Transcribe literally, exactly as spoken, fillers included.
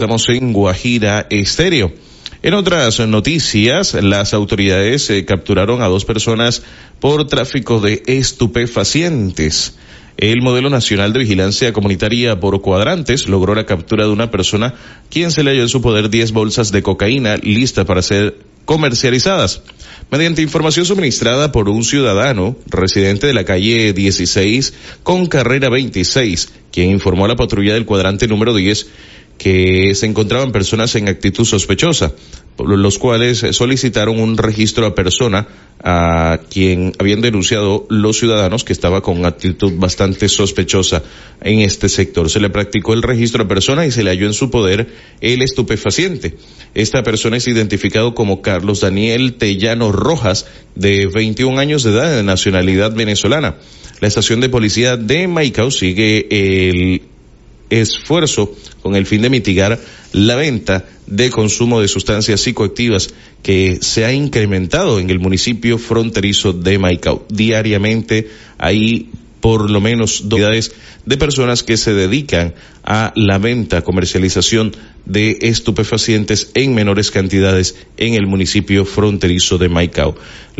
Estamos en Guajira Estéreo. En otras noticias, las autoridades eh, capturaron a dos personas por tráfico de estupefacientes. El Modelo Nacional de Vigilancia Comunitaria por Cuadrantes logró la captura de una persona quien se le halló en su poder diez bolsas de cocaína lista para ser comercializadas. Mediante información suministrada por un ciudadano residente de la calle dieciséis con carrera veintiséis, quien informó a la patrulla del cuadrante número diez que se encontraban personas en actitud sospechosa, los cuales solicitaron un registro a persona a quien habían denunciado los ciudadanos que estaba con actitud bastante sospechosa en este sector. Se le practicó el registro a persona y se le halló en su poder el estupefaciente. Esta persona es identificado como Carlos Daniel Tellano Rojas, de veintiún años de edad, de nacionalidad venezolana. La estación de policía de Maicao sigue el esfuerzo con el fin de mitigar la venta de consumo de sustancias psicoactivas que se ha incrementado en el municipio fronterizo de Maicao. Diariamente hay por lo menos dos unidades de personas que se dedican a la venta, comercialización de estupefacientes en menores cantidades en el municipio fronterizo de Maicao.